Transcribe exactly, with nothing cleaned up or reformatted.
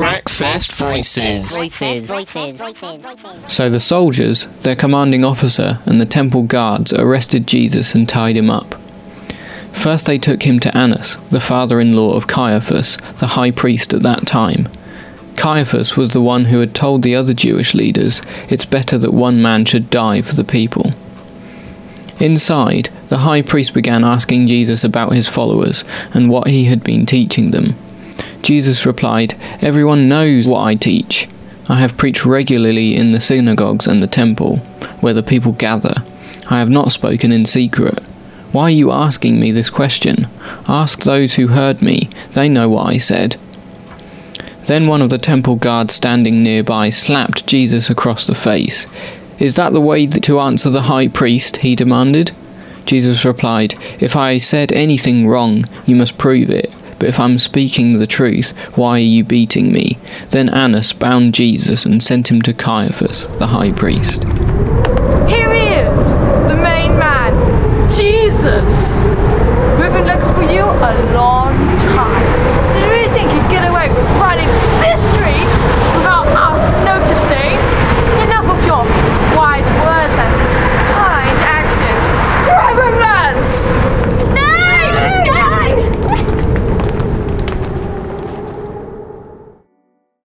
Breakfast Voices. So the soldiers, their commanding officer, and the temple guards arrested Jesus and tied him up. First they took him to Annas, the father-in-law of Caiaphas, the high priest at that time. Caiaphas was the one who had told the other Jewish leaders it's better that one man should die for the people. Inside, the high priest began asking Jesus about his followers and what he had been teaching them. Jesus replied, "Everyone knows what I teach. I have preached regularly in the synagogues and the temple, where the people gather. I have not spoken in secret. Why are you asking me this question? Ask those who heard me. They know what I said." Then one of the temple guards standing nearby slapped Jesus across the face. "Is that the way to answer the high priest?" he demanded. Jesus replied, "If I said anything wrong, you must prove it. But if I'm speaking the truth, why are you beating me?" Then Annas bound Jesus and sent him to Caiaphas, the high priest.